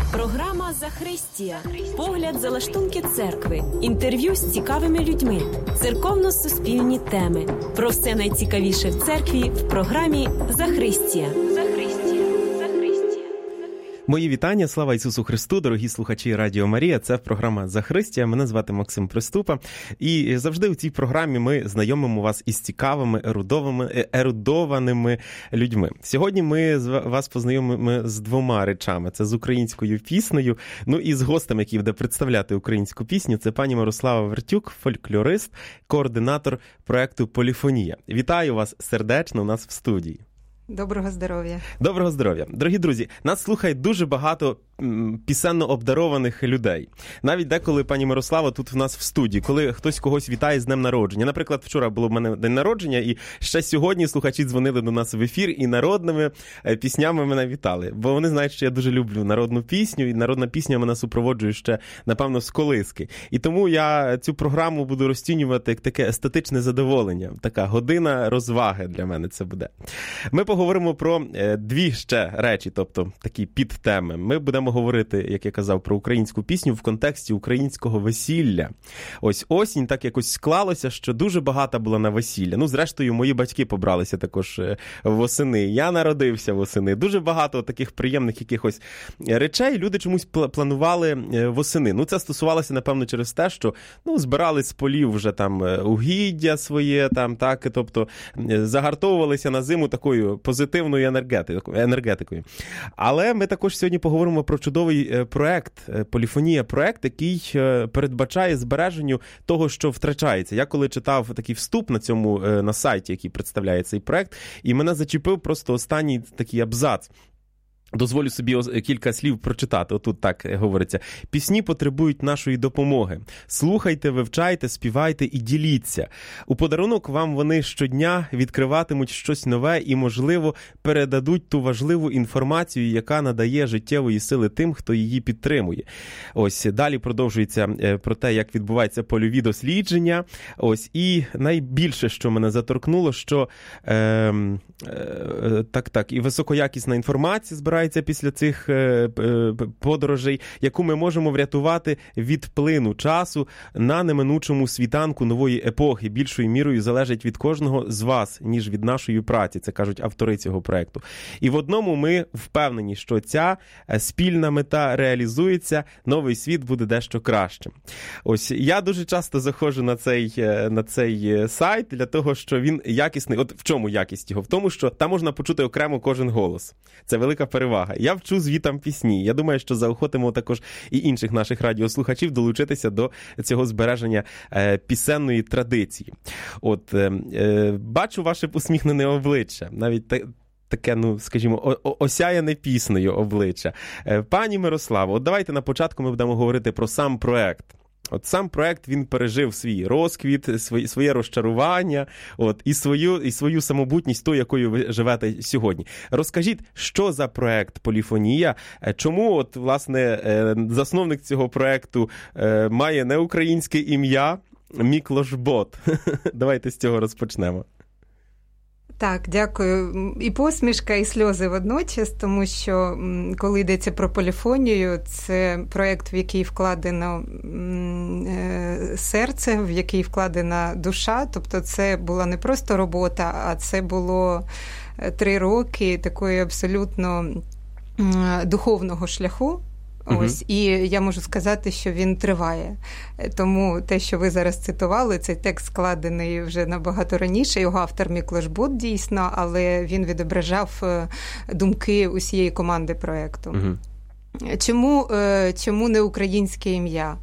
Програма «Захристія». Погляд за лаштунки церкви. Інтерв'ю з цікавими людьми. Церковно-суспільні теми. Про все найцікавіше в церкві в програмі «Захристія». Мої вітання, слава Ісусу Христу, дорогі слухачі Радіо Марія. Це програма «Захристія». Мене звати Максим Приступа. І завжди у цій програмі ми знайомимо вас із цікавими, ерудованими людьми. Сьогодні ми вас познайомимо з двома речами. Це з українською піснею, ну і з гостем, який буде представляти українську пісню. Це пані Мирослава Вертюк, фольклорист, координатор проєкту «Поліфонія». Вітаю вас сердечно у нас в студії. Доброго здоров'я. Доброго здоров'я. Дорогі друзі, нас слухає дуже багато пісенно обдарованих людей. Навіть деколи, пані Мирослава, тут в нас в студії, коли хтось когось вітає з днем народження. Наприклад, вчора було в мене день народження, і ще сьогодні слухачі дзвонили до нас в ефір і народними піснями мене вітали. Бо вони знають, що я дуже люблю народну пісню, і народна пісня мене супроводжує ще, напевно, з колиски. І тому я цю програму буду розцінювати як таке естетичне задоволення. Така година розваги для мене це буде. Ми поговоримо про дві ще речі, тобто такі підтеми. Ми будемо говорити, як я казав, про українську пісню в контексті українського весілля. Ось осінь так якось склалося, що дуже багато було на весілля. Ну, зрештою, мої батьки побралися також восени. Я народився восени. Дуже багато таких приємних якихось речей люди чомусь планували восени. Ну, це стосувалося, напевно, через те, що, ну, збирали з полів вже там угіддя своє, там, так, тобто загартовувалися на зиму такою позитивною енергетикою. Але ми також сьогодні поговоримо про чудовий проект, Поліфонія проект, який передбачає збереженню того, що втрачається. Я коли читав такий вступ на сайті, який представляє цей проект, і мене зачепив просто останній такий абзац. Дозволю собі кілька слів прочитати. Отут так говориться. Пісні потребують нашої допомоги. Слухайте, вивчайте, співайте і діліться. У подарунок вам вони щодня відкриватимуть щось нове і, можливо, передадуть ту важливу інформацію, яка надає життєвої сили тим, хто її підтримує. Ось, далі продовжується про те, як відбуваються польові дослідження. Ось, і найбільше, що мене заторкнуло, що і високоякісна інформація збирається після цих подорожей, яку ми можемо врятувати від плину часу на неминучому світанку нової епохи. Більшою мірою залежить від кожного з вас, ніж від нашої праці. Це кажуть автори цього проекту. І в одному ми впевнені, що ця спільна мета реалізується, новий світ буде дещо кращим. Ось, я дуже часто заходжу на цей сайт для того, що він якісний. От в чому якість його? В тому, що там можна почути окремо кожен голос. Це велика перевага. Я вчу звітам пісні. Я думаю, що заохотимо також і інших наших радіослухачів долучитися до цього збереження пісенної традиції. От, бачу ваше усміхнене обличчя. Навіть таке, ну, скажімо, осяяне піснею обличчя. Пані Мирославо, от давайте на початку ми будемо говорити про сам проект. От сам проект, він пережив свій розквіт, своє розчарування, от, і свою самобутність, ту, якою ви живете сьогодні. Розкажіть, що за проект «Поліфонія», чому, от, власне, засновник цього проекту має неукраїнське ім'я Міклош Бот? Давайте з цього розпочнемо. Так, дякую. І посмішка, і сльози водночас, тому що коли йдеться про поліфонію, це проєкт, в який вкладено серце, в який вкладена душа, тобто це була не просто робота, а це було 3 роки такої абсолютно духовного шляху. Ось, і я можу сказати, що він триває. Тому те, що ви зараз цитували, цей текст складений вже набагато раніше, його автор Міклош Бот, дійсно, але він відображав думки усієї команди проєкту. Чому не українське ім'я?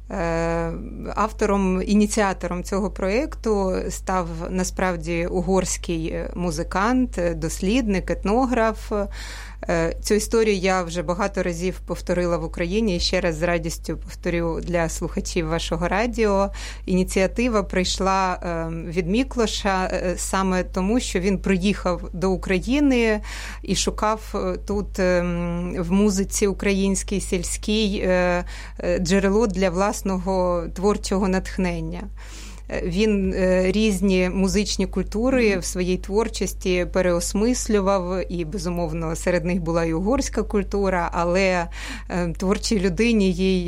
Ініціатором цього проєкту став насправді угорський музикант, дослідник, етнограф. Цю історію я вже багато разів повторила в Україні і ще раз з радістю повторю для слухачів вашого радіо. Ініціатива прийшла від Міклоша саме тому, що він приїхав до України і шукав тут в музиці українській, сільській джерело для власного творчого натхнення. Він різні музичні культури в своїй творчості переосмислював, і, безумовно, серед них була і угорська культура, але творчій людині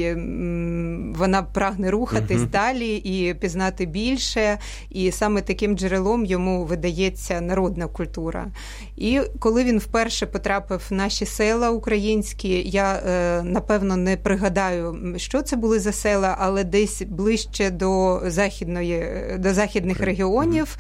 вона прагне рухатись далі і пізнати більше, і саме таким джерелом йому видається народна культура. І коли він вперше потрапив в наші села українські, я, напевно, не пригадаю, що це були за села, але десь ближче до західних регіонів,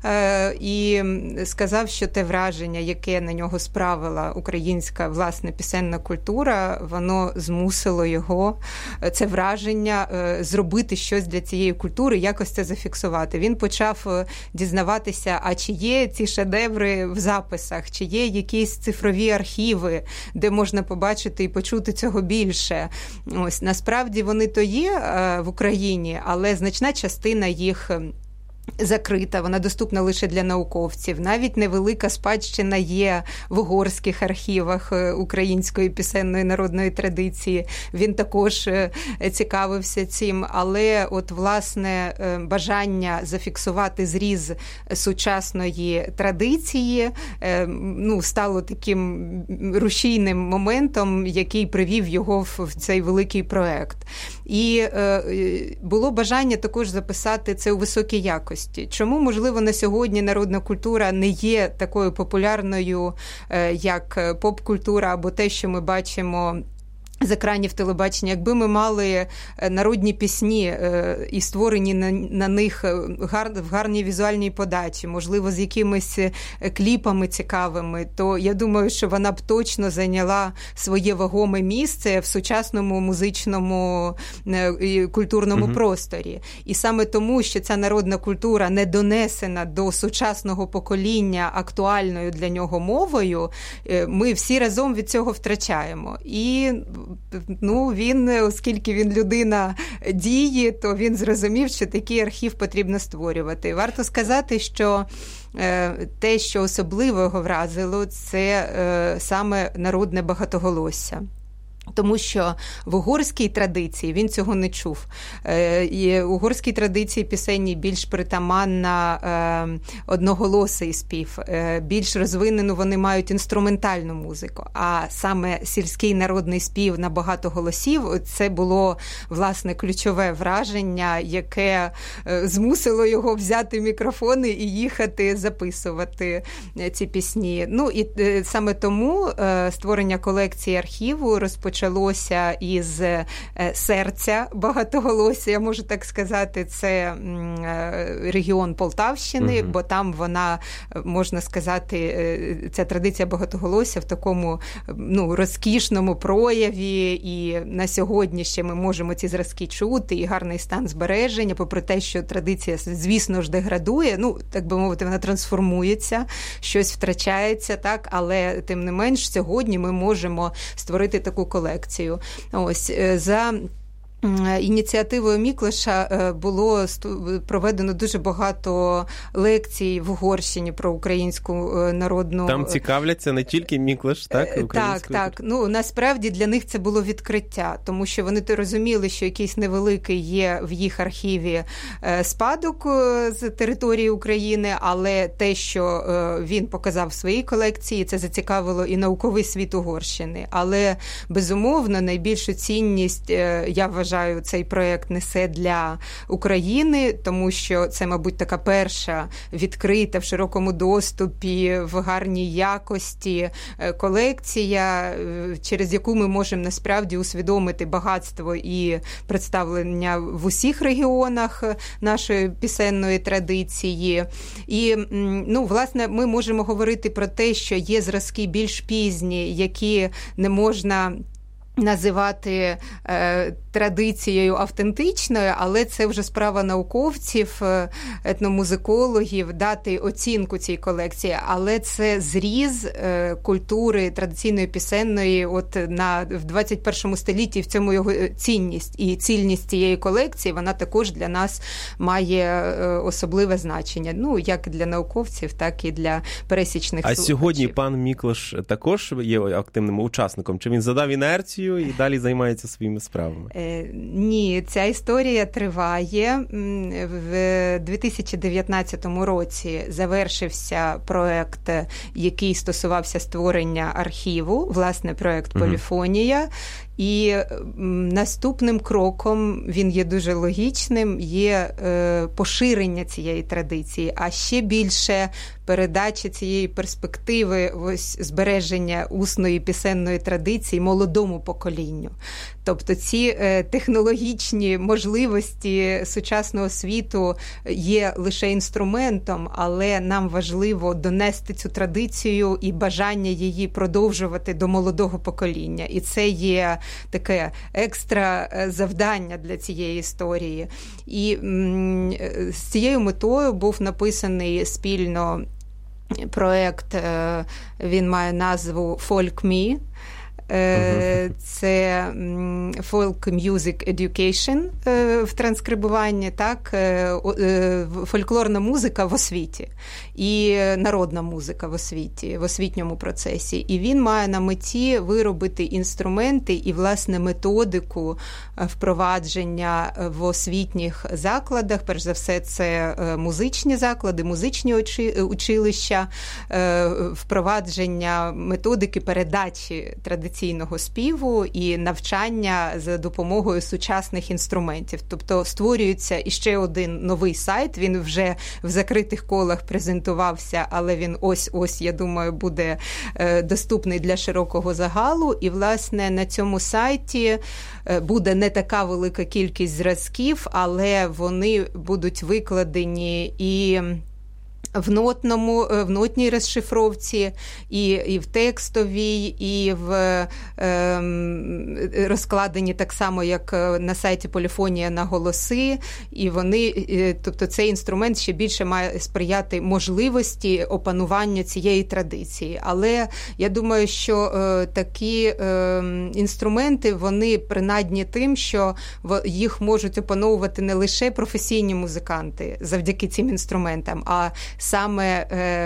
і сказав, що те враження, яке на нього справила українська, власне, пісенна культура, воно змусило його, це враження, зробити щось для цієї культури, якось це зафіксувати. Він почав дізнаватися, а чи є ці шедеври в записах, чи є якісь цифрові архіви, де можна побачити і почути цього більше. Ось, насправді вони то є в Україні, але значна частина їх закрита, вона доступна лише для науковців. Навіть невелика спадщина є в угорських архівах української пісенної народної традиції. Він також цікавився цим, але от, власне, бажання зафіксувати зріз сучасної традиції, стало таким рушійним моментом, який привів його в цей великий проект. І було бажання також записати це у високій якості. Чому, можливо, на сьогодні народна культура не є такою популярною, як поп-культура або те, що ми бачимо з екранів телебачення? Якби ми мали народні пісні і створені на них в гарній візуальній подачі, можливо, з якимись кліпами цікавими, то я думаю, що вона б точно зайняла своє вагоме місце в сучасному музичному і культурному просторі. І саме тому, що ця народна культура не донесена до сучасного покоління актуальною для нього мовою, ми всі разом від цього втрачаємо. І він, оскільки він людина дії, то він зрозумів, що такий архів потрібно створювати. Варто сказати, що те, що особливо його вразило, це саме народне багатоголосся. Тому що в угорській традиції він цього не чув. І в угорській традиції пісенній більш притаманна одноголосий спів, більш розвинену вони мають інструментальну музику. А саме сільський народний спів на багато голосів – це було, власне, ключове враження, яке змусило його взяти мікрофони і їхати записувати ці пісні. І саме тому створення колекції архіву розпочалося із серця багатоголосся, я можу так сказати, це регіон Полтавщини, бо там вона, можна сказати, ця традиція багатоголосся в такому розкішному прояві, і на сьогодні ще ми можемо ці зразки чути, і гарний стан збереження, попри те, що традиція, звісно ж, деградує, так би мовити, вона трансформується, щось втрачається, так, але тим не менш сьогодні ми можемо створити таку колекцію. Ось, за ініціативою Міклоша було проведено дуже багато лекцій в Угорщині про українську народну... Там цікавляться не тільки Міклош, так? Так. Насправді для них це було відкриття, тому що вони розуміли, що якийсь невеликий є в їх архіві спадок з території України, але те, що він показав в своїй колекції, це зацікавило і науковий світ Угорщини. Але, безумовно, найбільшу цінність, я вважаю, цей проєкт несе для України, тому що це, мабуть, така перша відкрита в широкому доступі, в гарній якості колекція, через яку ми можемо насправді усвідомити багатство і представлення в усіх регіонах нашої пісенної традиції. І, власне, ми можемо говорити про те, що є зразки більш пізні, які не можна називати традицією автентичною, але це вже справа науковців, етномузикологів, дати оцінку цій колекції. Але це зріз культури традиційної пісенної в 21 столітті, в цьому його цінність. І цільність цієї колекції, вона також для нас має особливе значення. Як для науковців, так і для пересічних слухачів. А сьогодні пан Міклош також є активним учасником? Чи він задав інерцію роботою і далі займаються своїми справами? Ні, ця історія триває. В 2019 році завершився проект, який стосувався створення архіву, власне, проект «Поліфонія». І наступним кроком, він є дуже логічним, є поширення цієї традиції, а ще більше передача цієї перспективи ось збереження усної пісенної традиції молодому поколінню. Тобто ці технологічні можливості сучасного світу є лише інструментом, але нам важливо донести цю традицію і бажання її продовжувати до молодого покоління. І це є таке екстра завдання для цієї історії. І з цією метою був написаний спільно проект, він має назву «Folk Me». Це folk music education в транскрибуванні, так, фольклорна музика в освіті і народна музика в освіті, в освітньому процесі. І він має на меті виробити інструменти і, власне, методику впровадження в освітніх закладах. Перш за все, це музичні заклади, музичні училища, впровадження методики передачі традиційного співу і навчання за допомогою сучасних інструментів. Тобто створюється іще один новий сайт, він вже в закритих колах презентувався, але він ось, я думаю, буде доступний для широкого загалу. І, власне, на цьому сайті буде не така велика кількість зразків, але вони будуть викладені і в нотній розшифровці, і в текстовій, і в розкладені так само, як на сайті Поліфонія, на голоси. І вони, тобто цей інструмент ще більше має сприяти можливості опанування цієї традиції. Але я думаю, що такі інструменти, вони принадні тим, що їх можуть опановувати не лише професійні музиканти завдяки цим інструментам, а саме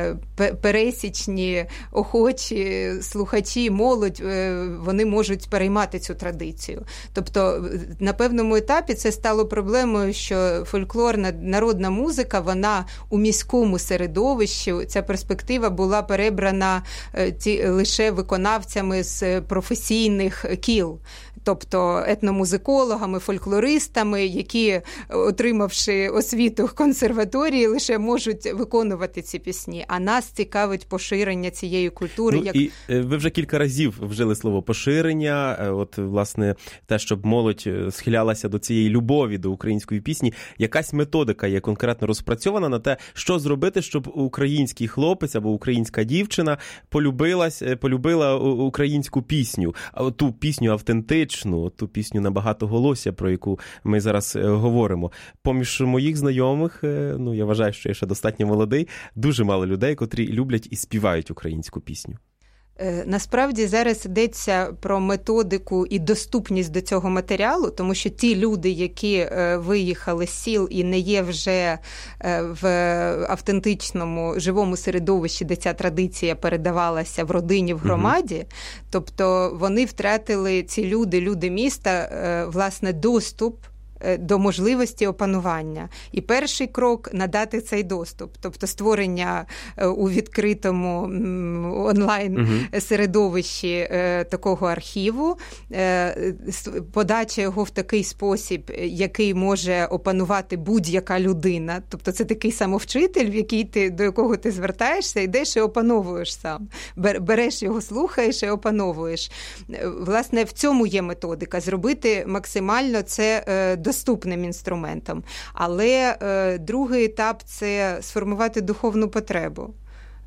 пересічні, охочі слухачі, молодь, вони можуть переймати цю традицію. Тобто на певному етапі це стало проблемою, що фольклорна народна музика, вона у міському середовищі, ця перспектива була перебрана лише виконавцями з професійних кіл. Тобто етномузикологами, фольклористами, які, отримавши освіту в консерваторії, лише можуть виконувати ці пісні. А нас цікавить поширення цієї культури. І ви вже кілька разів вжили слово «поширення». От, власне, те, щоб молодь схилялася до цієї любові до української пісні. Якась методика є конкретно розпрацьована на те, що зробити, щоб український хлопець або українська дівчина полюбила українську пісню. Ту пісню автентичну, ту пісню на багатоголосся, про яку ми зараз говоримо. Поміж моїх знайомих, я вважаю, що я ще достатньо молодий, дуже мало людей, котрі люблять і співають українську пісню. Насправді зараз йдеться про методику і доступність до цього матеріалу, тому що ті люди, які виїхали з сіл і не є вже в автентичному живому середовищі, де ця традиція передавалася в родині, в громаді, тобто вони втратили, ці люди міста, власне, доступ до можливості опанування. І перший крок – надати цей доступ. Тобто створення у відкритому онлайн-середовищі такого архіву, подача його в такий спосіб, який може опанувати будь-яка людина. Тобто це такий самовчитель, до якого ти звертаєшся, йдеш і опановуєш сам. Береш його, слухаєш і опановуєш. Власне, в цьому є методика. Зробити максимально це доступним інструментом. Але другий етап – це сформувати духовну потребу.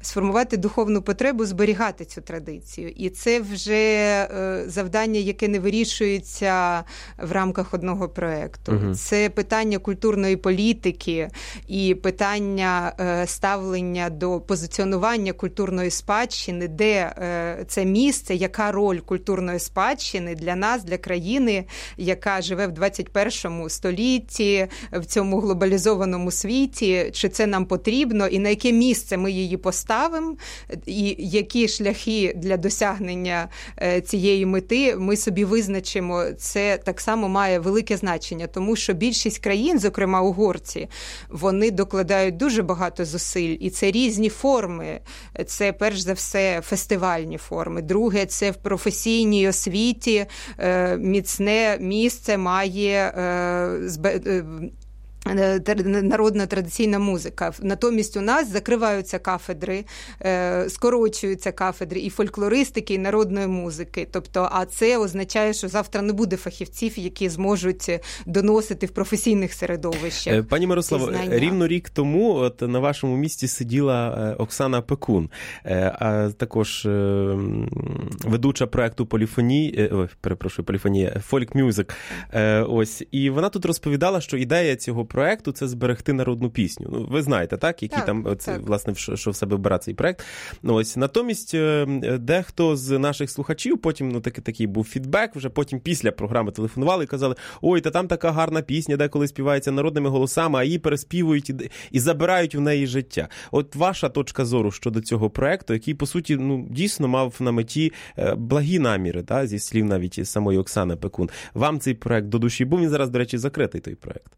Зберігати цю традицію. І це вже завдання, яке не вирішується в рамках одного проєкту. Це питання культурної політики і питання ставлення до позиціонування культурної спадщини, де це місце, яка роль культурної спадщини для нас, для країни, яка живе в 21 столітті, в цьому глобалізованому світі, чи це нам потрібно, і на яке місце ми її поставимо, поставимо, і які шляхи для досягнення цієї мети ми собі визначимо. Це так само має велике значення, тому що більшість країн, зокрема угорці, вони докладають дуже багато зусиль, і це різні форми. Це, перш за все, фестивальні форми. Друге, це в професійній освіті міцне місце має народна традиційна музика. Натомість у нас закриваються кафедри, скорочуються кафедри і фольклористики, і народної музики. Тобто, а це означає, що завтра не буде фахівців, які зможуть доносити в професійних середовищах. Пані Мирославо, рівно рік тому от на вашому місці сиділа Оксана Пекун, також ведуча проекту поліфонія, Folk Music. Ось, і вона тут розповідала, що ідея цього проекту – це зберегти народну пісню. Ну, ви знаєте, так? Які там, власне, що в себе бере цей проект. Ну, ось, натомість, дехто з наших слухачів, потім, такий був фідбек, вже потім після програми телефонували і казали, ой, та там така гарна пісня, деколи співається народними голосами, а її переспівують і забирають в неї життя. От ваша точка зору щодо цього проекту, який, по суті, дійсно мав на меті благі наміри, зі слів навіть самої Оксани Пекун. Вам цей проект до душі був? Він зараз, до речі, закритий, той проект.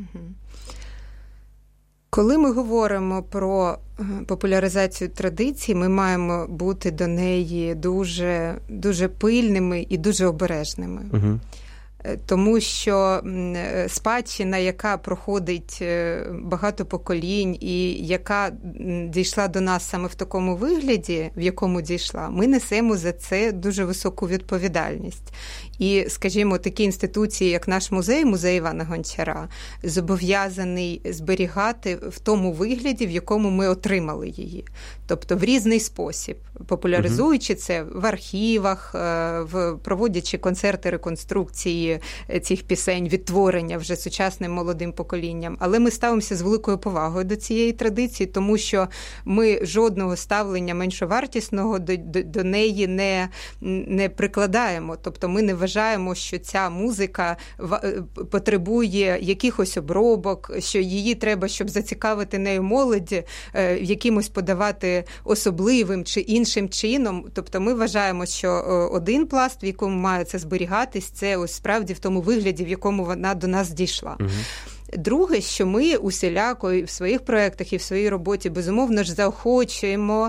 Коли ми говоримо про популяризацію традицій, ми маємо бути до неї дуже, дуже пильними і дуже обережними. Угу. Тому що спадщина, яка проходить багато поколінь і яка дійшла до нас саме в такому вигляді, в якому дійшла, ми несемо за це дуже високу відповідальність. І, скажімо, такі інституції, як наш музей, музей Івана Гончара, зобов'язаний зберігати в тому вигляді, в якому ми отримали її. Тобто в різний спосіб, популяризуючи це в архівах, проводячи концерти реконструкції цих пісень, відтворення вже сучасним молодим поколінням. Але ми ставимося з великою повагою до цієї традиції, тому що ми жодного ставлення меншовартісного до неї не прикладаємо. Тобто ми не вважаємо, що ця музика потребує якихось обробок, що її треба, щоб зацікавити нею молодь, якимось подавати особливим чи іншим чином. Тобто ми вважаємо, що один пласт, в якому має це зберігатись, це ось справді в тому вигляді, в якому вона до нас дійшла. Угу. Друге, що ми усіляко і в своїх проєктах, і в своїй роботі, безумовно ж, заохочуємо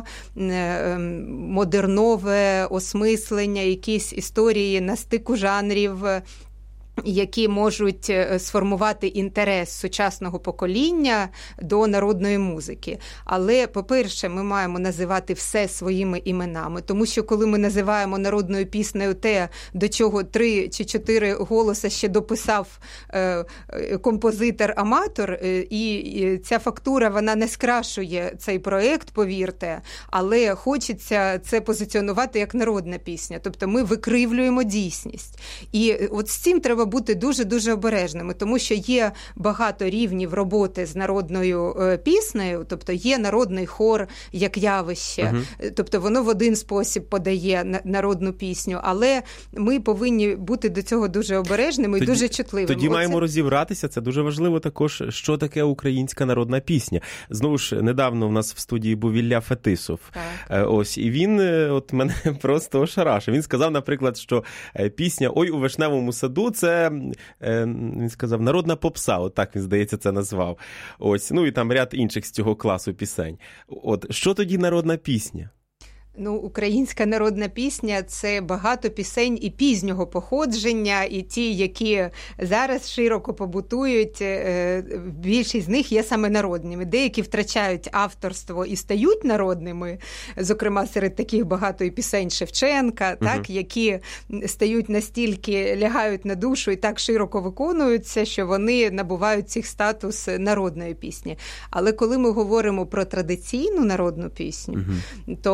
модернове осмислення, якісь історії на стику жанрів, які можуть сформувати інтерес сучасного покоління до народної музики. Але, по-перше, ми маємо називати все своїми іменами, тому що коли ми називаємо народною піснею те, до чого 3 чи 4 голоси ще дописав композитор-аматор, і ця фактура, вона не скрашує цей проєкт, повірте, але хочеться це позиціонувати як народна пісня. Тобто ми викривлюємо дійсність. І от з цим треба бути дуже-дуже обережними, тому що є багато рівнів роботи з народною піснею, тобто є народний хор як явище, тобто воно в один спосіб подає народну пісню, але ми повинні бути до цього дуже обережними і дуже чутливими. Тоді маємо розібратися, це дуже важливо також, що таке українська народна пісня. Знову ж, недавно в нас в студії був Ілля Фетисов. Ось, і він от мене просто ошарашив. Він сказав, наприклад, що пісня «Ой, у вишневому саду» – це, він сказав, народна попса, от так він, здається, це назвав. Ось, ну і там ряд інших з цього класу пісень. От, що тоді народна пісня? Ну, українська народна пісня – це багато пісень і пізнього походження, і ті, які зараз широко побутують, більшість з них є саме народними. Деякі втрачають авторство і стають народними, зокрема, серед таких багато і пісень Шевченка, так, які стають настільки, лягають на душу і так широко виконуються, що вони набувають цих статус народної пісні. Але коли ми говоримо про традиційну народну пісню, то ми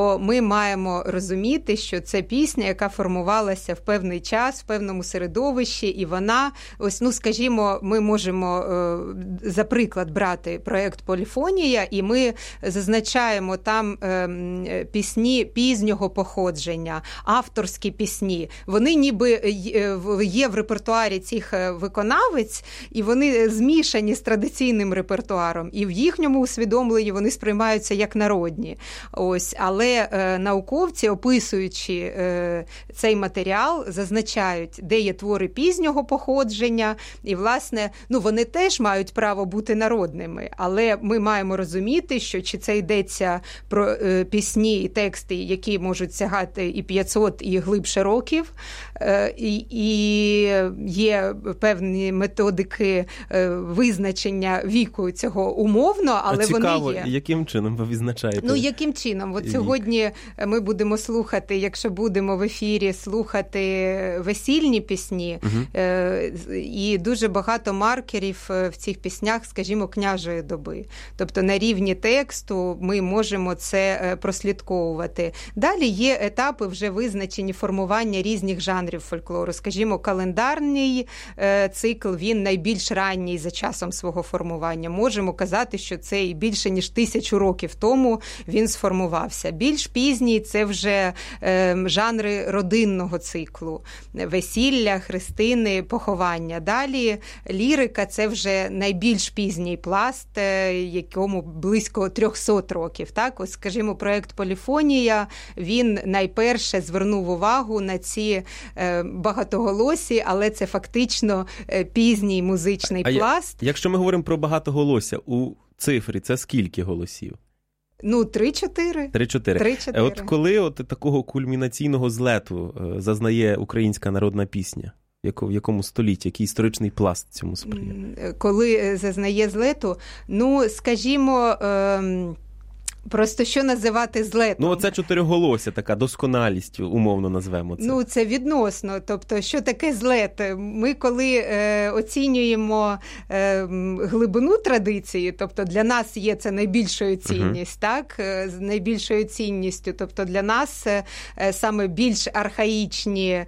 маємо розуміти, що це пісня, яка формувалася в певний час, в певному середовищі, і вона, ось, ну, скажімо, ми можемо за приклад брати проєкт «Поліфонія», і ми зазначаємо там пісні пізнього походження, авторські пісні. Вони ніби є в репертуарі цих виконавець, і вони змішані з традиційним репертуаром, і в їхньому усвідомленні вони сприймаються як народні. Ось, але науковці, описуючи цей матеріал, зазначають, де є твори пізнього походження, і, власне, ну, вони теж мають право бути народними, але ми маємо розуміти, що чи це йдеться про пісні і тексти, які можуть сягати і 500, і глибше років, і є певні методики визначення віку цього умовно, але цікаво, вони є. Яким чином ви відзначаєте? Ну, яким чином? От сьогодні ми будемо слухати, якщо будемо в ефірі слухати весільні пісні, і дуже багато маркерів в цих піснях, скажімо, княжої доби. Тобто на рівні тексту ми можемо це прослідковувати. Далі є етапи вже визначені формування різних жанрів фольклору. Скажімо, календарний цикл, він найбільш ранній за часом свого формування. Можемо казати, що це і більше, ніж 1000 років тому він сформувався. Більш пізній – це вже жанри родинного циклу. Весілля, хрестини, поховання. Далі лірика – це вже найбільш пізній пласт, якому близько 300 років. Так? Ось, скажімо, проєкт «Поліфонія», він найперше звернув увагу на ці багатоголосі, але це фактично пізній музичний пласт. Якщо ми говоримо про багатоголосся, у цифрі це скільки голосів? Ну, 3-4. 3-4. От коли такого кульмінаційного злету зазнає українська народна пісня? В якому столітті, який історичний пласт цьому сприяє? Коли зазнає злету? Ну, скажімо... Просто що називати злетом? Ну, оце чотириголосся, така досконалість, умовно назвемо це. Ну, це відносно. Тобто, що таке злет? Ми, коли оцінюємо глибину традиції, тобто для нас є це найбільшою цінність, так? З найбільшою цінністю. Тобто для нас саме більш архаїчні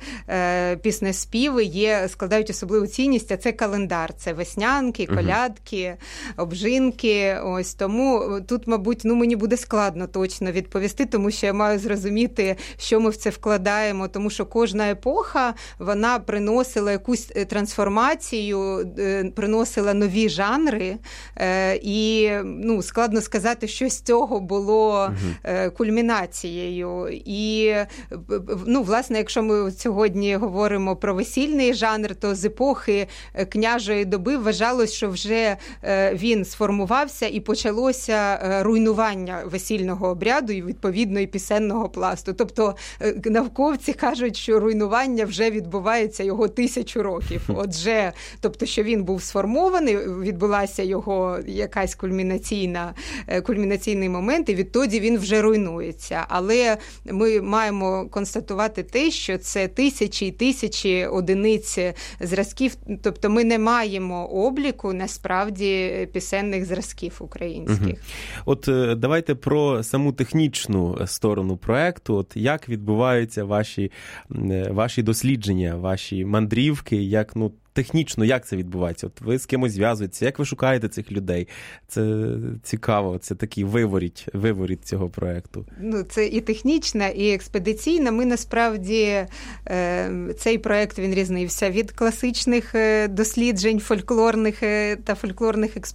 піснеспіви складають особливу цінність, а це календар. Це веснянки, колядки, обжинки. Ось тому тут, мабуть, мені буде складно точно відповісти, тому що я маю зрозуміти, що ми в це вкладаємо, тому що кожна епоха, вона приносила якусь трансформацію, приносила нові жанри, і складно сказати, що з цього було кульмінацією. І, власне, якщо ми сьогодні говоримо про весільний жанр, то з епохи княжої доби вважалось, що вже він сформувався і почалося руйнування весільного обряду і, відповідно, і пісенного пласту. Тобто науковці кажуть, що руйнування вже відбувається його 1000 років. Отже, тобто, що він був сформований, відбулася його якась кульмінаційний момент, і відтоді він вже руйнується. Але ми маємо констатувати те, що це тисячі і тисячі одиниць зразків, тобто ми не маємо обліку, насправді, пісенних зразків українських. От давайте про саму технічну сторону проекту. От як відбуваються ваші дослідження, ваші мандрівки, як технічно, як це відбувається? От ви з кимось зв'язуєтеся, як ви шукаєте цих людей? Це цікаво, це такий виворіт цього проекту. Це і технічна, і експедиційна. Ми, насправді, цей проект, він різнився від класичних досліджень фольклорних експедицій.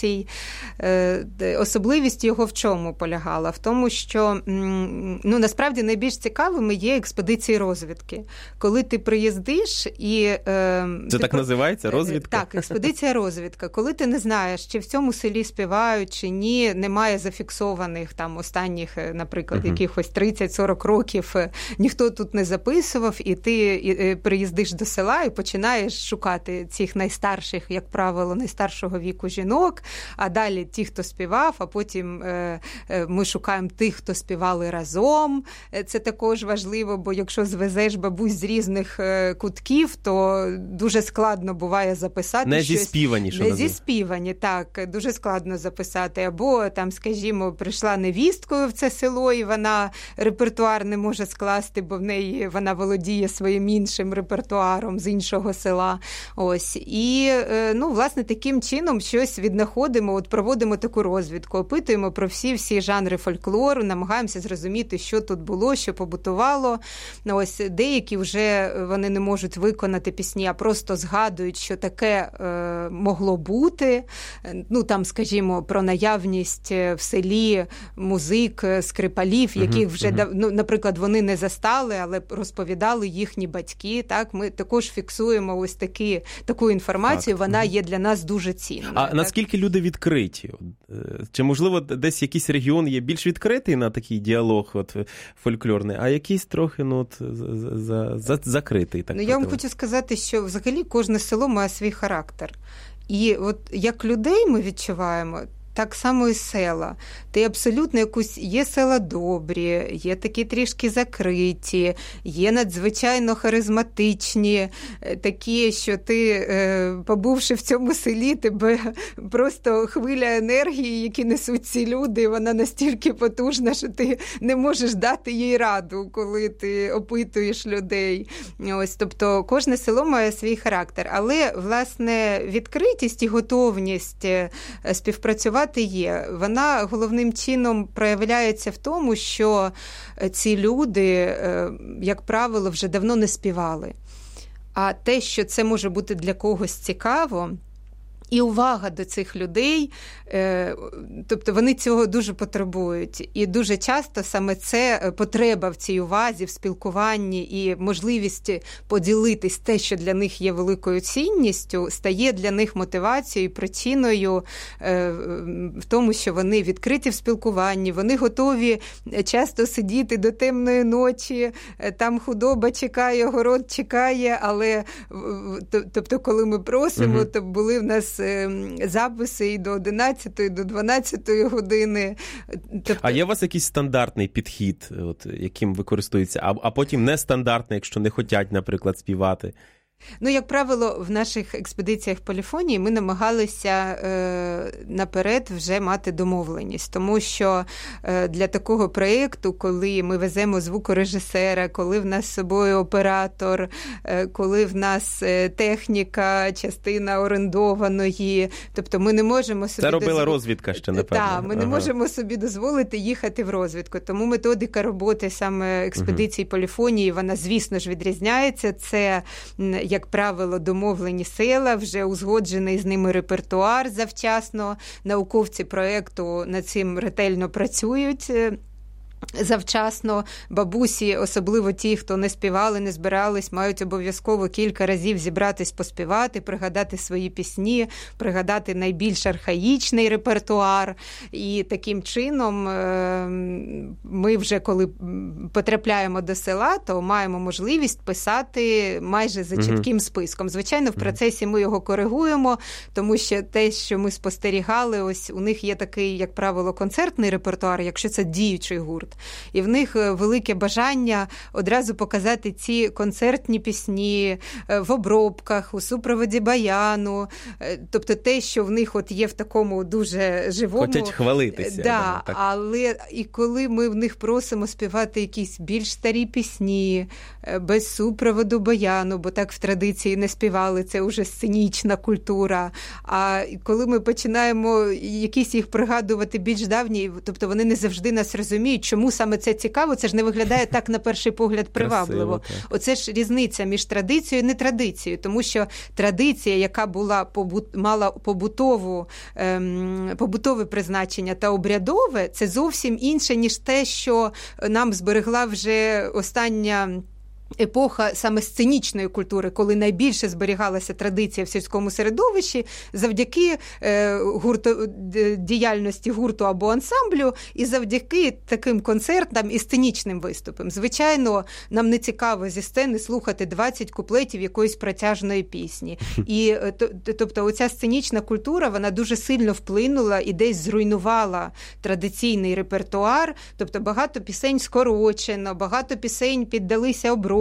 Особливість його в чому полягала? В тому, що, насправді, найбільш цікавими є експедиції розвідки. Коли ти приїздиш і... Це так називається? Розвідка? Так, експедиція розвідка. Коли ти не знаєш, чи в цьому селі співають, чи ні, немає зафіксованих там останніх, наприклад, якихось 30-40 років, ніхто тут не записував, і ти приїздиш до села і починаєш шукати цих найстарших, як правило, найстаршого віку жінок, а далі ті, хто співав, а потім ми шукаємо тих, хто співали разом. Це також важливо, бо якщо звезеш бабусь з різних кутків, то дуже складно складно буває записати не щось. Зіспівані, що не зіспівані, так, дуже складно записати. Або, там, скажімо, прийшла невісткою в це село, і вона репертуар не може скласти, бо в неї вона володіє своїм іншим репертуаром з іншого села. Ось. І, власне, таким чином щось віднаходимо, проводимо таку розвідку, опитуємо про всі жанри фольклору, намагаємося зрозуміти, що тут було, що побутувало. Ось деякі вже вони не можуть виконати пісні, а просто згадують, що таке могло бути. Там, скажімо, про наявність в селі музик, скрипалів, яких вже, наприклад, вони не застали, але розповідали їхні батьки. Так? Ми також фіксуємо ось таку інформацію, вона є для нас дуже цінною. А наскільки люди відкриті? Чи, можливо, десь якийсь регіон є більш відкритий на такий діалог фольклорний, а якийсь трохи закритий? Так, я вам хочу сказати, що взагалі кожне село має свій характер. І от як людей ми відчуваємо, так само і села. Ти абсолютно є села добрі, є такі трішки закриті, є надзвичайно харизматичні, такі, що ти, побувши в цьому селі, тебе просто хвиля енергії, які несуть ці люди, вона настільки потужна, що ти не можеш дати їй раду, коли ти опитуєш людей. Ось, тобто кожне село має свій характер. Але, власне, відкритість і готовність співпрацювати є. Вона головним чином проявляється в тому, що ці люди, як правило, вже давно не співали. А те, що це може бути для когось цікаво, і увага до цих людей, тобто вони цього дуже потребують. І дуже часто саме це потреба в цій увазі, в спілкуванні і можливість поділитись те, що для них є великою цінністю, стає для них мотивацією, причиною в тому, що вони відкриті в спілкуванні, вони готові часто сидіти до темної ночі, там худоба чекає, город чекає, але тобто, коли ми просимо, то були в нас записи і до 11-ї, до 12-ї години. Тобто... А є у вас якийсь стандартний підхід, яким ви користуєтеся, а потім нестандартний, якщо не хочуть, наприклад, співати? Як правило, в наших експедиціях поліфонії ми намагалися наперед вже мати домовленість, тому що для такого проєкту, коли ми веземо звукорежисера, коли в нас з собою оператор, коли в нас техніка, частина орендованої, тобто ми не можемо собі... Це робила розвідка ще, напевно. Так, ми не можемо собі дозволити їхати в розвідку, тому методика роботи саме експедиції поліфонії, вона, звісно ж, відрізняється. Це, як правило, домовлені села, вже узгоджений з ними репертуар завчасно. Науковці проєкту над цим ретельно працюють завчасно. Бабусі, особливо ті, хто не співали, не збирались, мають обов'язково кілька разів зібратись поспівати, пригадати свої пісні, пригадати найбільш архаїчний репертуар. І таким чином ми вже, коли потрапляємо до села, то маємо можливість писати майже за чітким списком. Звичайно, в процесі ми його коригуємо, тому що те, що ми спостерігали, ось у них є такий, як правило, концертний репертуар, якщо це діючий гурт. І в них велике бажання одразу показати ці концертні пісні в обробках, у супроводі баяну. Тобто те, що в них є в такому дуже живому... Хочуть хвалитися. Да, але і коли ми в них просимо співати якісь більш старі пісні, без супроводу баяну, бо так в традиції не співали, це вже сценічна культура. А коли ми починаємо якісь їх пригадувати більш давні, тобто вони не завжди нас розуміють, чому саме це цікаво, це ж не виглядає так на перший погляд привабливо. Красиво, оце ж різниця між традицією і нетрадицією, тому що традиція, яка була мала побутове призначення та обрядове, це зовсім інше, ніж те, що нам зберегла вже остання епоха саме сценічної культури, коли найбільше зберігалася традиція в сільському середовищі завдяки діяльності гурту або ансамблю і завдяки таким концертам і сценічним виступам. Звичайно, нам не цікаво зі сцени слухати 20 куплетів якоїсь протяжної пісні. І, тобто, оця сценічна культура, вона дуже сильно вплинула і десь зруйнувала традиційний репертуар, тобто багато пісень скорочено, багато пісень піддалися обробці,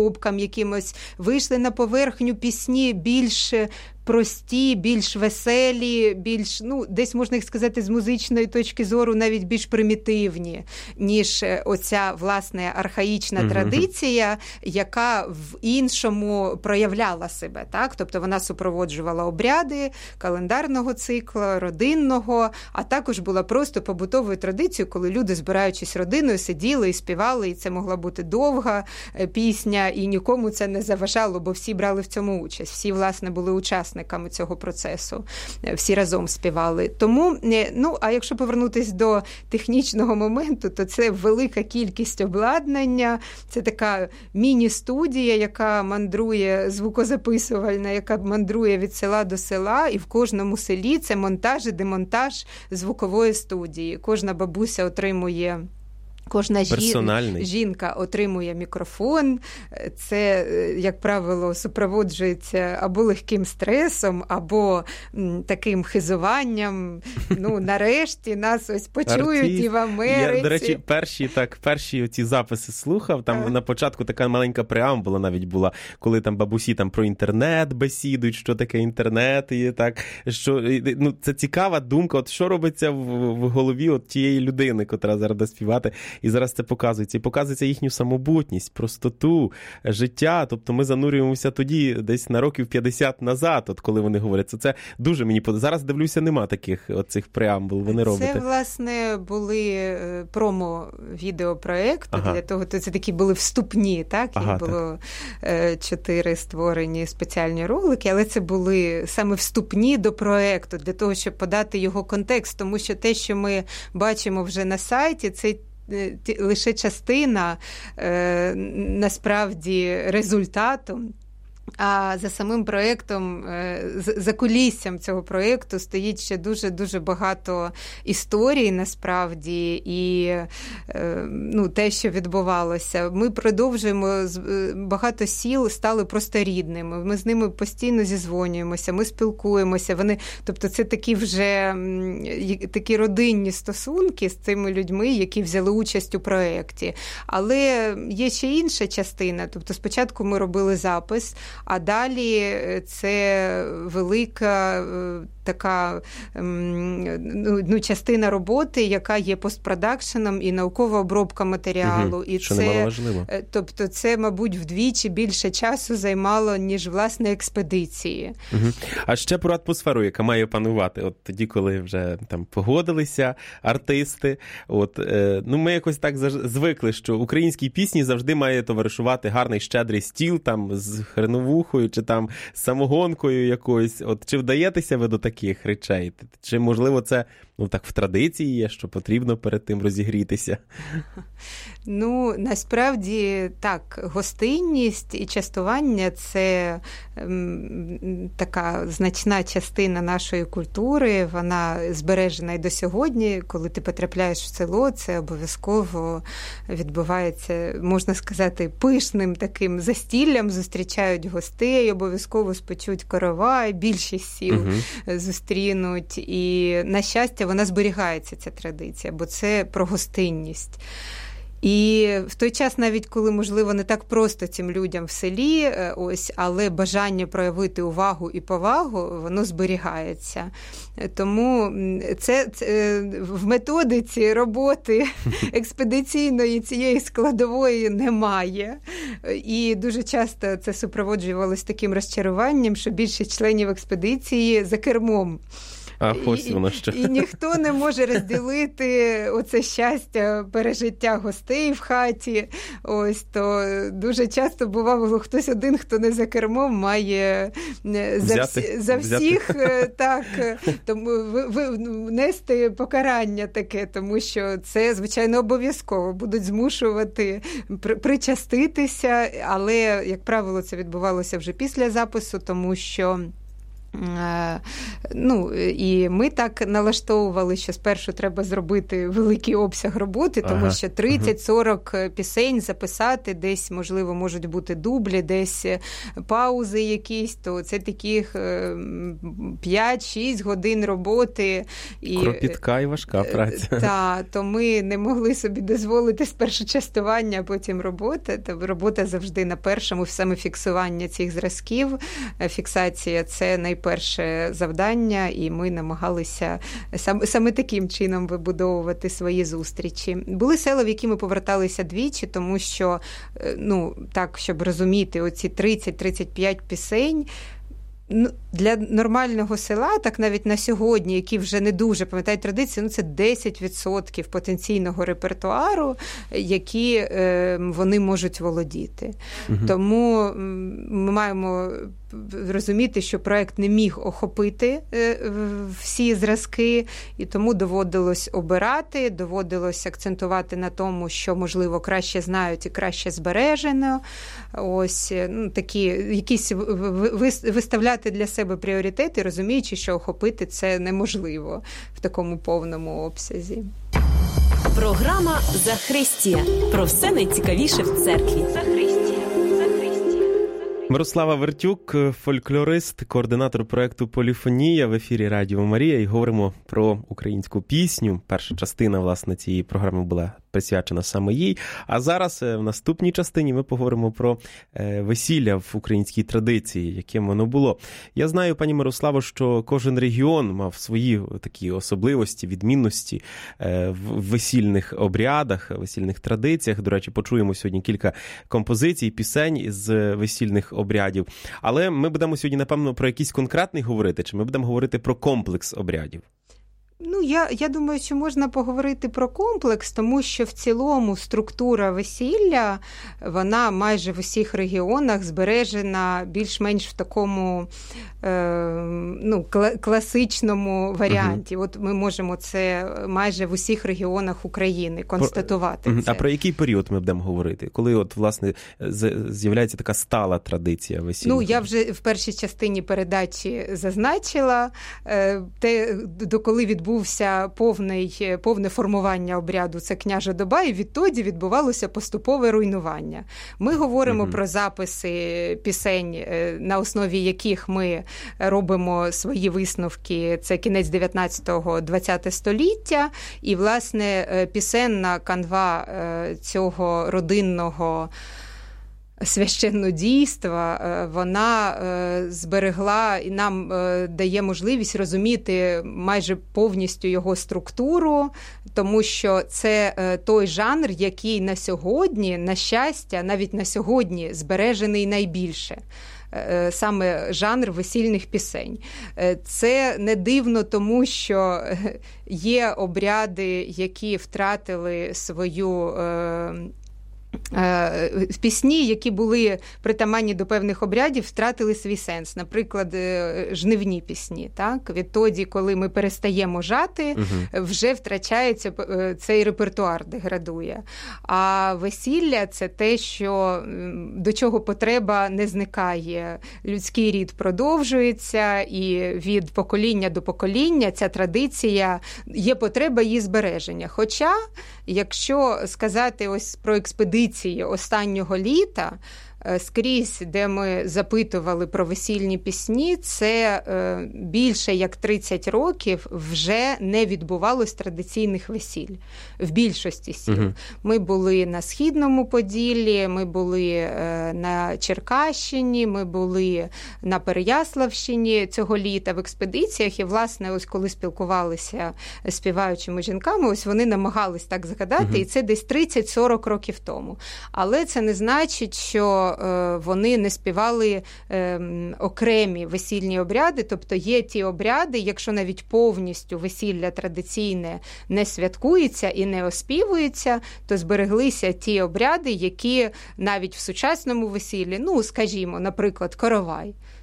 обробкам якимось, вийшли на поверхню пісні більш прості, більш веселі, більш, десь, можна їх сказати, з музичної точки зору, навіть більш примітивні, ніж оця, власне, архаїчна традиція, яка в іншому проявляла себе, так? Тобто вона супроводжувала обряди календарного цикла, родинного, а також була просто побутовою традицією, коли люди, збираючись родиною, сиділи і співали, і це могла бути довга пісня, і нікому це не заважало, бо всі брали в цьому участь, всі, власне, були учасниками цього процесу, всі разом співали. Тому, а якщо повернутися до технічного моменту, то це велика кількість обладнання, це така міні-студія, яка мандрує, звукозаписувальна, яка мандрує від села до села, і в кожному селі це монтаж і демонтаж звукової студії. Кожна бабуся отримує... Кожна жінка отримує мікрофон, це, як правило, супроводжується або легким стресом, або таким хизуванням. Нарешті нас ось почують і в Америці. Я, до речі, перші ці записи слухав, там на початку така маленька преамбула навіть була, коли там бабусі там про інтернет бесідують, що таке інтернет, і так, що, це цікава думка, от що робиться в голові от тієї людини, котра зараз буде співати. І зараз це показується. І показується їхню самобутність, простоту, життя. Тобто ми занурюємося тоді десь на років 50 назад, от коли вони говорять. Це дуже мені подобається. Зараз, дивлюся, нема таких оцих преамбул. Вони робите. Це, власне, були промо-відеопроекти. Для того, то це такі були вступні, так? Їх було 4 створені спеціальні ролики, але це були саме вступні до проекту, для того, щоб подати його контекст. Тому що те, що ми бачимо вже на сайті, це лише частина, насправді, результату. А за самим проєктом, за куліссям цього проєкту стоїть ще дуже-дуже багато історій, насправді, і те, що відбувалося. Ми продовжуємо, багато сіл стали просто рідними, ми з ними постійно зізвонюємося, ми спілкуємося, тобто це такі вже такі родинні стосунки з цими людьми, які взяли участь у проєкті. Але є ще інша частина, тобто спочатку ми робили запис, а далі це велика така частина роботи, яка є постпродакшеном і наукова обробка матеріалу. І що немаловажливо. Тобто це, мабуть, вдвічі більше часу займало, ніж, власне, експедиції. А ще про атмосферу, яка має панувати. От тоді, коли вже там погодилися артисти, ми якось так звикли, що українській пісні завжди має товаришувати гарний щедрий стіл там з хреновухою чи там з самогонкою якоюсь. Чи вдаєтеся ви до таких речей? Чи, можливо, це так в традиції є, що потрібно перед тим розігрітися? Насправді, так, гостинність і частування – це така значна частина нашої культури, вона збережена і до сьогодні. Коли ти потрапляєш в село, це обов'язково відбувається, можна сказати, пишним таким застіллям, зустрічають гостей, обов'язково спечуть коровай, більшість сіл зустрінуть. І, на щастя, вона зберігається, ця традиція, бо це про гостинність. І в той час, навіть коли, можливо, не так просто цим людям в селі, але бажання проявити увагу і повагу, воно зберігається. Тому це в методиці роботи експедиційної цієї складової немає. І дуже часто це супроводжувалось таким розчаруванням, що більшість членів експедиції за кермом. І ніхто не може розділити оце щастя пережиття гостей в хаті. То дуже часто бувало, хтось один, хто не за кермом, має за всіх так, тому нести покарання таке, тому що це, звичайно, обов'язково. Будуть змушувати причаститися, але, як правило, це відбувалося вже після запису, тому що І ми так налаштовували, що спершу треба зробити великий обсяг роботи, тому що 30-40 пісень записати, десь, можливо, можуть бути дублі, десь паузи якісь, то це таких 5-6 годин роботи. Кропітка і важка праця. Так, то ми не могли собі дозволити спершу частування, а потім робота. Робота завжди на першому, саме фіксування цих зразків. Фіксація – це найперше завдання, і ми намагалися саме таким чином вибудовувати свої зустрічі. Були села, в які ми поверталися двічі, тому що, так, щоб розуміти, оці 30-35 пісень, для нормального села, так навіть на сьогодні, які вже не дуже пам'ятають традиції, це 10% потенційного репертуару, які вони можуть володіти. Тому ми маємо розуміти, що проект не міг охопити всі зразки, і тому доводилось обирати, доводилось акцентувати на тому, що, можливо, краще знають і краще збережено. Ось, такі якісь виставляти для себе пріоритети, розуміючи, що охопити це неможливо в такому повному обсязі. Програма «Захристія» про все найцікавіше в церкві. Мирослава Вертюк, фольклорист, координатор проєкту «Поліфонія» в ефірі Радіо Марія. І говоримо про українську пісню. Перша частина, власне, цієї програми була присвячена саме їй. А зараз в наступній частині ми поговоримо про весілля в українській традиції, яким воно було. Я знаю, пані Мирославо, що кожен регіон мав свої такі особливості, відмінності в весільних обрядах, весільних традиціях. До речі, почуємо сьогодні кілька композицій, пісень з весільних обрядів. Але ми будемо сьогодні, напевно, про якийсь конкретний говорити, чи ми будемо говорити про комплекс обрядів? Я думаю, що можна поговорити про комплекс, тому що в цілому структура весілля, вона майже в усіх регіонах збережена більш-менш в такому класичному варіанті. От ми можемо це майже в усіх регіонах України констатувати. А про який період ми будемо говорити? Коли, от, власне, з'являється така стала традиція весілля? Я вже в першій частині передачі зазначила, коли відбувся повне формування обряду, це княжа доба, і відтоді відбувалося поступове руйнування. Ми говоримо про записи пісень, на основі яких ми робимо свої висновки. Це кінець 19-го, 20-те століття. І, власне, пісенна канва цього родинного священнодійства, вона зберегла і нам дає можливість розуміти майже повністю його структуру, тому що це той жанр, який на сьогодні, на щастя, навіть на сьогодні збережений найбільше. Саме жанр весільних пісень. Це не дивно, тому що є обряди, які втратили свою пісні, які були притаманні до певних обрядів, втратили свій сенс. Наприклад, жнивні пісні. Так? Відтоді, коли ми перестаємо жати, вже втрачається цей репертуар, деградує. А весілля – це те, до чого потреба не зникає. Людський рід продовжується, і від покоління до покоління ця традиція, є потреба її збереження. Хоча, якщо сказати ось про експедиції останнього літа, скрізь, де ми запитували про весільні пісні, це більше як 30 років вже не відбувалось традиційних весіль. В більшості сіл. Ми були на Східному Поділлі, ми були на Черкащині, ми були на Переяславщині цього літа в експедиціях. І, власне, ось коли спілкувалися з співаючими жінками, ось вони намагались так згадати, і це десь 30-40 років тому. Але це не значить, що вони не співали окремі весільні обряди, тобто є ті обряди, якщо навіть повністю весілля традиційне не святкується і не оспівується, то збереглися ті обряди, які навіть в сучасному весіллі, скажімо, наприклад, коровай.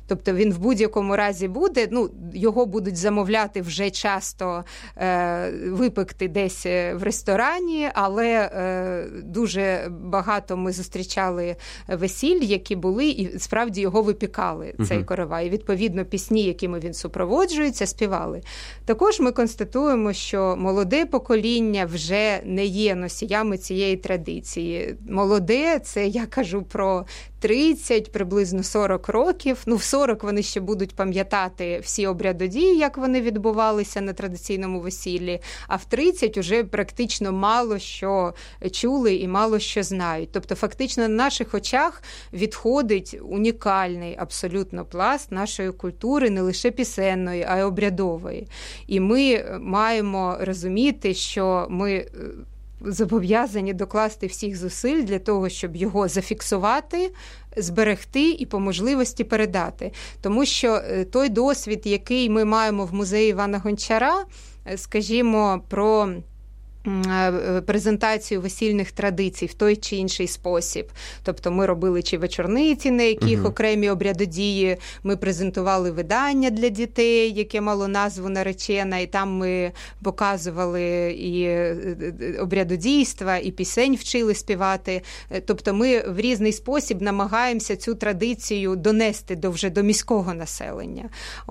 Тобто він в будь-якому разі буде, його будуть замовляти вже часто випекти десь в ресторані, але дуже багато ми зустрічали весіль, які були, і справді його випікали, цей коровай. І, відповідно, пісні, якими він супроводжується, співали. Також ми констатуємо, що молоде покоління вже не є носіями цієї традиції. Молоде, це я кажу про 30, приблизно 40 років. В 40 вони ще будуть пам'ятати всі обрядодії, як вони відбувалися на традиційному весіллі, а в 30 уже практично мало що чули і мало що знають. Тобто фактично на наших очах відходить унікальний абсолютно пласт нашої культури, не лише пісенної, а й обрядової. І ми маємо розуміти, що ми зобов'язані докласти всіх зусиль для того, щоб його зафіксувати, зберегти і по можливості передати. Тому що той досвід, який ми маємо в музеї Івана Гончара, скажімо, про презентацію весільних традицій в той чи інший спосіб. Тобто ми робили чи вечорниці, на яких окремі обрядодії, ми презентували видання для дітей, яке мало назву «Наречена», і там ми показували і обрядодійства, і пісень вчили співати. Тобто ми в різний спосіб намагаємося цю традицію донести до міського населення.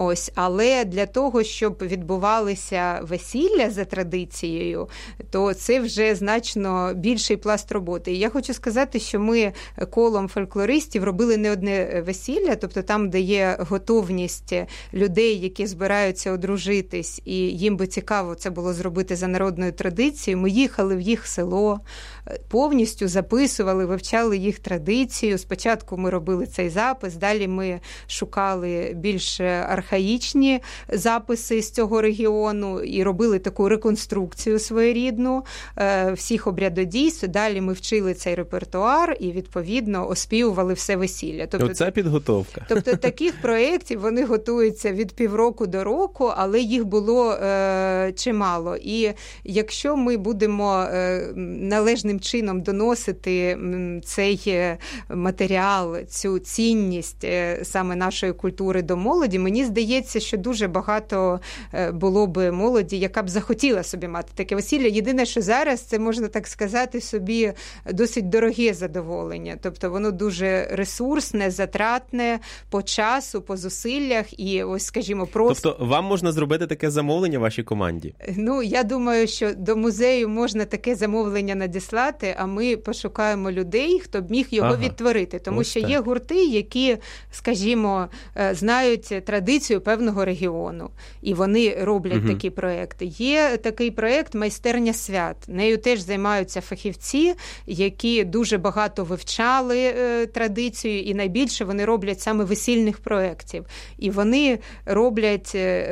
Але для того, щоб відбувалися весілля за традицією, то це вже значно більший пласт роботи. І я хочу сказати, що ми колом фольклористів робили не одне весілля, тобто там, де є готовність людей, які збираються одружитись, і їм би цікаво це було зробити за народною традицією, ми їхали в їх село, повністю записували, вивчали їх традицію. Спочатку ми робили цей запис, далі ми шукали більш архаїчні записи з цього регіону і робили таку реконструкцію своєрідну всіх обрядодійств. Далі ми вчили цей репертуар і, відповідно, оспівували все весілля. Оце підготовка. Тобто таких проєктів, вони готуються від півроку до року, але їх було чимало. І якщо ми будемо належним чином доносити цей матеріал, цю цінність саме нашої культури до молоді, мені здається, що дуже багато було би молоді, яка б захотіла собі мати таке весілля. Єдине, що зараз це, можна так сказати, собі досить дороге задоволення. Тобто воно дуже ресурсне, затратне по часу, по зусиллях і ось, скажімо, просто... Тобто вам можна зробити таке замовлення вашій команді? Я думаю, що до музею можна таке замовлення надіслати, а ми пошукаємо людей, хто б міг його відтворити. Тому що є гурти, які, скажімо, знають традицію певного регіону, і вони роблять такі проекти. Є такий проект «Майстерня свят». Нею теж займаються фахівці, які дуже багато вивчали традицію, і найбільше вони роблять саме весільних проєктів. І вони роблять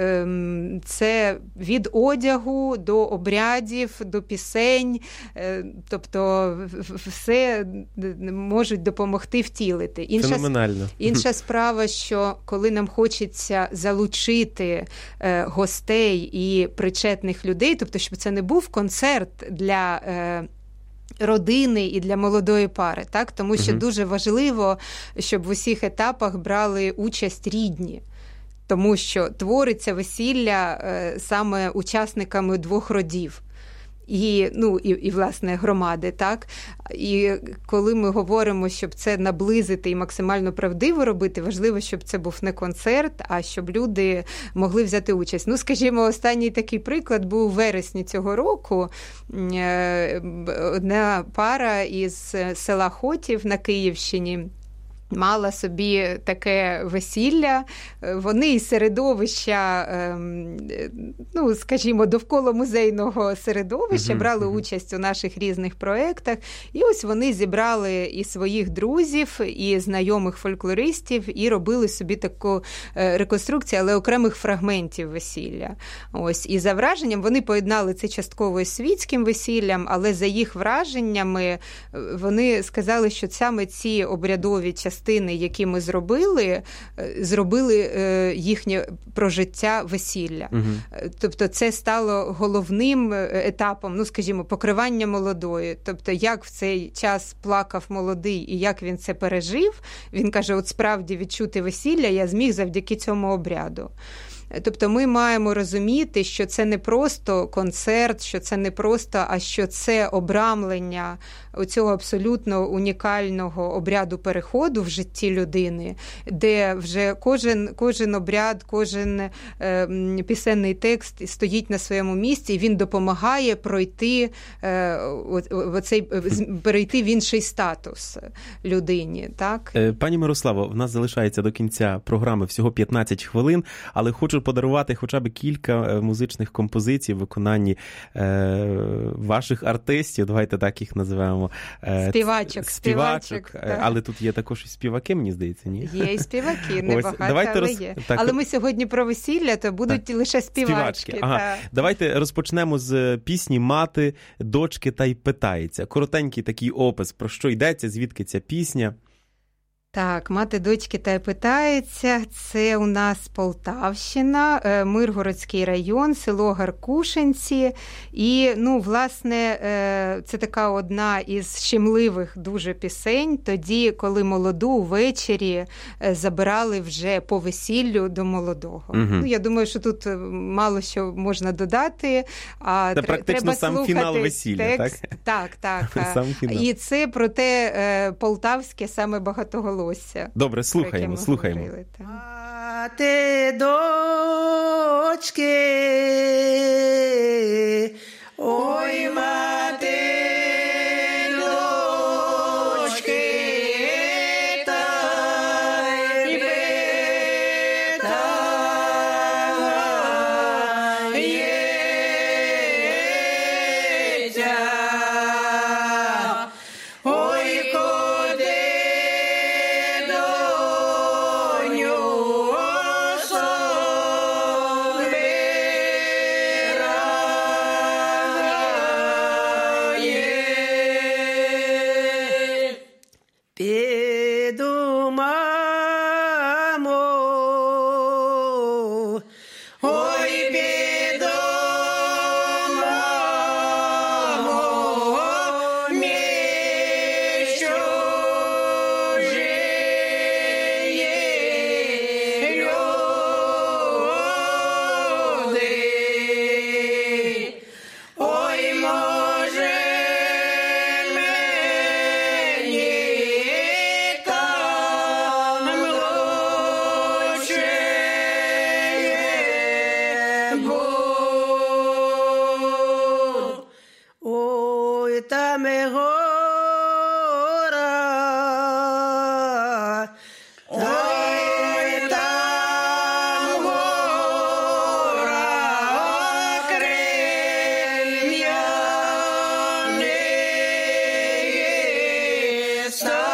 це від одягу до обрядів, до пісень, тобто все можуть допомогти втілити. Феноменально. Інша справа, що коли нам хочеться залучити гостей і причетних людей, тобто щоб це не був концерт для родини і для молодої пари, так? Тому що дуже важливо, щоб в усіх етапах брали участь рідні. Тому що твориться весілля саме учасниками двох родів. І, власне, громади, так? І коли ми говоримо, щоб це наблизити і максимально правдиво робити, важливо, щоб це був не концерт, а щоб люди могли взяти участь. Скажімо, останній такий приклад був у вересні цього року. Одна пара із села Хотів на Київщині мала собі таке весілля. Вони із середовища, скажімо, довкола музейного середовища брали участь у наших різних проєктах. І ось вони зібрали і своїх друзів, і знайомих фольклористів, і робили собі таку реконструкцію, але окремих фрагментів весілля. І за враженням вони поєднали це частково із світським весіллям, але за їх враженнями вони сказали, що саме ці обрядові частини частини, які ми зробили їхнє прожиття весілля. Тобто це стало головним етапом, скажімо, покривання молодої. Тобто як в цей час плакав молодий і як він це пережив, він каже, от справді відчути весілля я зміг завдяки цьому обряду. Тобто ми маємо розуміти, що це не просто концерт, що це не просто, а що це обрамлення оцього абсолютно унікального обряду переходу в житті людини, де вже кожен обряд, кожен пісенний текст стоїть на своєму місці, і він допомагає перейти в інший статус людині. Так? Пані Мирославо, в нас залишається до кінця програми всього 15 хвилин, але хочу подарувати хоча б кілька музичних композицій в виконанні ваших артистів, давайте так їх називаємо. Співачок. Але тут є також і співаки, мені здається, ні? Є і співаки, небагато, але є. Так. Але ми сьогодні про весілля, то будуть лише співачки. Ага. Давайте розпочнемо з пісні «Мати, дочки та й питається». Коротенький такий опис, про що йдеться, звідки ця пісня. Так, «Мати, дочки та й питається» – це у нас Полтавщина, Миргородський район, село Гаркушинці. І, власне, це така одна із щемливих дуже пісень, тоді, коли молоду ввечері забирали вже по весіллю до молодого. Угу. Я думаю, що тут мало що можна додати. Це практично сам фінал весілля, текст. Так. І це про те полтавське саме багатоголосся. Добре, слухаємо. Мати, дочки, ой, мати, дочки, та й питається. Піду, мамо, ой, піду, мамо, мій чужі люди, ой, може, ой, там гора, ой, там гора, крем'яний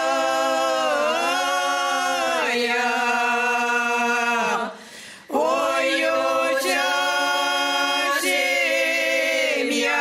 стая. Ой, оця сім'я,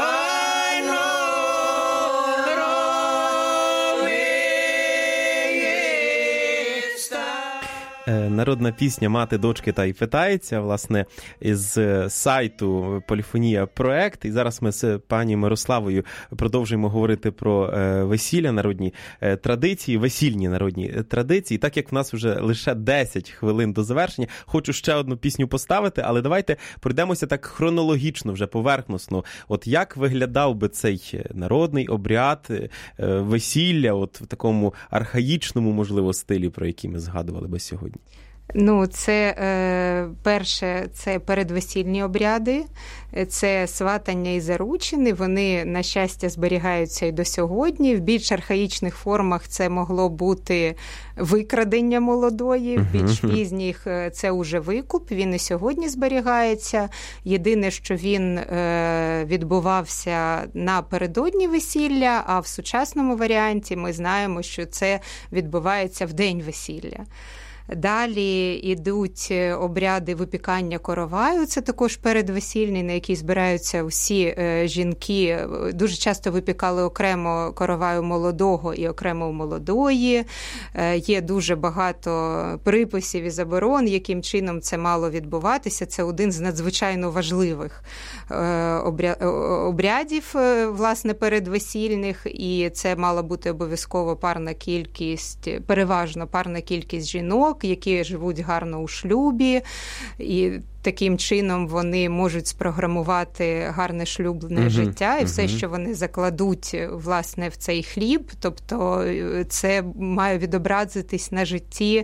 Народна пісня «Мати, дочки та й питається», власне, із сайту «Поліфонія Проект». І зараз ми з пані Мирославою продовжуємо говорити про весілля, народні традиції, весільні народні традиції. Так як в нас вже лише 10 хвилин до завершення, хочу ще одну пісню поставити, але давайте пройдемося так хронологічно, вже поверхносно. От як виглядав би цей народний обряд весілля, от в такому архаїчному, можливо, стилі, про який ми згадували би сьогодні? Це перше, це передвесільні обряди, це сватання і заручини, вони, на щастя, зберігаються і до сьогодні. В більш архаїчних формах це могло бути викрадення молодої, в більш пізніх це уже викуп, він і сьогодні зберігається. Єдине, що він відбувався напередодні весілля, а в сучасному варіанті ми знаємо, що це відбувається в день весілля. Далі йдуть обряди випікання короваю, це також передвесільний, на який збираються усі жінки. Дуже часто випікали окремо короваю молодого і окремо молодої. Є дуже багато приписів і заборон, яким чином це мало відбуватися. Це один з надзвичайно важливих обрядів, власне, передвесільних, і це мала бути обов'язково парна кількість, переважно парна кількість жінок, які живуть гарно у шлюбі, і таким чином вони можуть спрограмувати гарне шлюбне життя, і все, що вони закладуть, власне, в цей хліб, тобто це має відобразитись на житті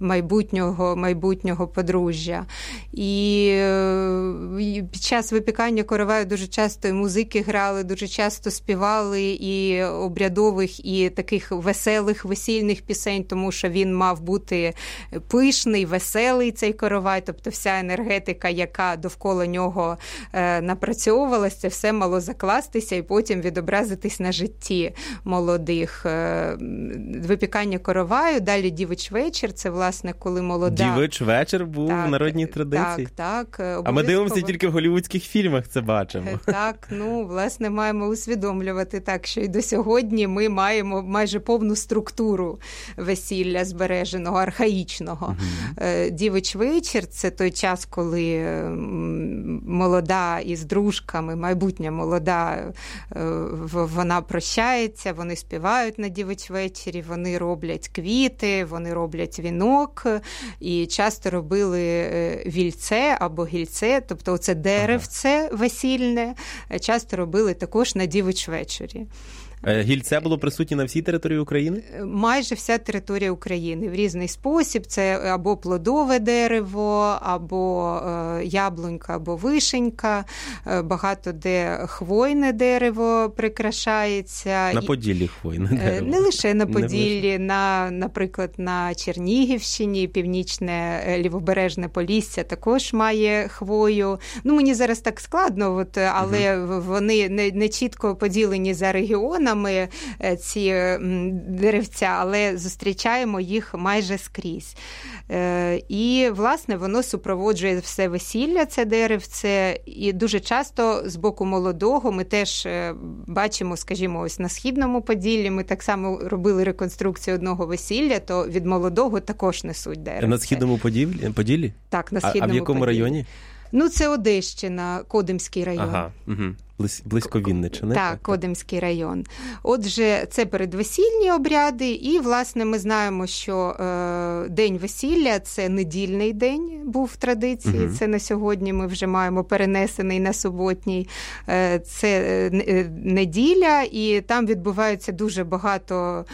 майбутнього подружжя. І під час випікання короваю дуже часто і музики грали, дуже часто співали і обрядових, і таких веселих, весільних пісень, тому що він мав бути пишний, веселий цей коровай, тобто вся енергетика, яка довкола нього напрацьовувалася, це все мало закластися і потім відобразитись на житті молодих. Випікання короваю, далі дівич вечір, це, власне, коли молода... Дівич вечір був в народній традиції. Так. А ми дивимося тільки в голлівудських фільмах, це бачимо. Так, власне, маємо усвідомлювати так, що і до сьогодні ми маємо майже повну структуру весілля збереженого, архаїчного. Дівич вечір – це той час, коли молода із дружками, майбутня молода, вона прощається, вони співають на дівич вечері, вони роблять квіти, вони роблять вінок, і часто робили вільце або гільце, тобто це деревце весільне, часто робили також на дівич вечері. Гільце було присутнє на всій території України? Майже вся територія України. В різний спосіб. Це або плодове дерево, або яблунька, або вишенька. Багато де хвойне дерево прикрашається. На Поділлі хвойне дерево. Не лише на Поділлі, наприклад, на Чернігівщині, північне лівобережне Полісся також має хвою. Мені зараз так складно, але вони не чітко поділені за регіонами, ці деревця, але зустрічаємо їх майже скрізь. І, власне, воно супроводжує все весілля, це деревце, і дуже часто з боку молодого ми теж бачимо, скажімо, ось на Східному Поділлі, ми так само робили реконструкцію одного весілля, то від молодого також несуть деревце. На Східному Поділлі? Так, на Східному Поділлі. А в якому районі? Це Одещина, Кодимський район. Ага, близько Вінниччини. Так, Кодимський район. Отже, це передвесільні обряди, і, власне, ми знаємо, що день весілля – це недільний день, був в традиції, це на сьогодні ми вже маємо перенесений на суботній. Це неділя, і там відбувається дуже багато